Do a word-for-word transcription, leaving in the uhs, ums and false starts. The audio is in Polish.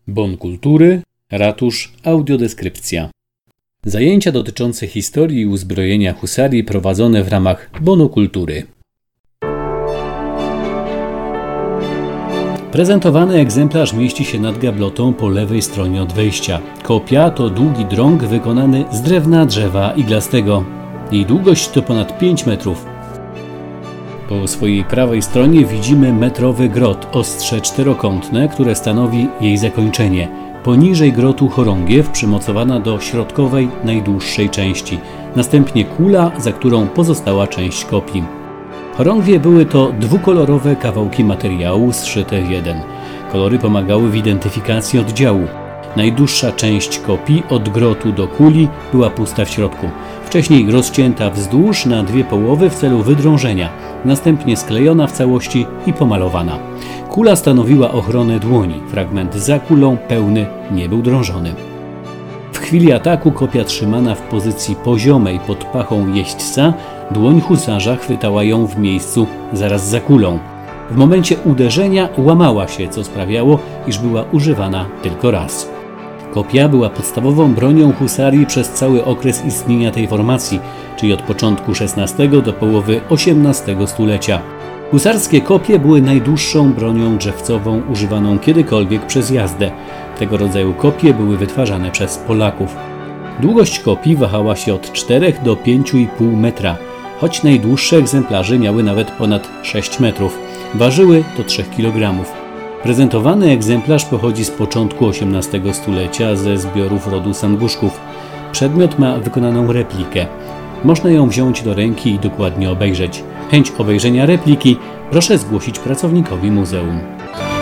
Bon kultury, ratusz, audiodeskrypcja. Zajęcia dotyczące historii i uzbrojenia husarii prowadzone w ramach Bonu Kultury. Prezentowany egzemplarz mieści się nad gablotą po lewej stronie od wejścia. Kopia to długi drąg wykonany z drewna drzewa iglastego. Jej długość to ponad pięć metrów. Po swojej prawej stronie widzimy metrowy grot, ostrze czterokątne, które stanowi jej zakończenie. Poniżej grotu chorągiew przymocowana do środkowej, najdłuższej części. Następnie kula, za którą pozostała część kopii. Chorągwie były to dwukolorowe kawałki materiału zszyte w jeden. Kolory pomagały w identyfikacji oddziału. Najdłuższa część kopii od grotu do kuli była pusta w środku. Wcześniej rozcięta wzdłuż na dwie połowy w celu wydrążenia, następnie sklejona w całości i pomalowana. Kula stanowiła ochronę dłoni, fragment za kulą pełny nie był drążony. W chwili ataku kopia trzymana w pozycji poziomej pod pachą jeźdźca, dłoń husarza chwytała ją w miejscu zaraz za kulą. W momencie uderzenia łamała się, co sprawiało, iż była używana tylko raz. Kopia była podstawową bronią husarii przez cały okres istnienia tej formacji, czyli od początku szesnastego do połowy osiemnastego stulecia. Husarskie kopie były najdłuższą bronią drzewcową używaną kiedykolwiek przez jazdę. Tego rodzaju kopie były wytwarzane przez Polaków. Długość kopii wahała się od czterech do pięciu i pół metra, choć najdłuższe egzemplarze miały nawet ponad sześć metrów. Ważyły do trzech kilogramów. Prezentowany egzemplarz pochodzi z początku osiemnastego stulecia ze zbiorów rodu Sanguszków. Przedmiot ma wykonaną replikę. Można ją wziąć do ręki i dokładnie obejrzeć. Chęć obejrzenia repliki proszę zgłosić pracownikowi muzeum.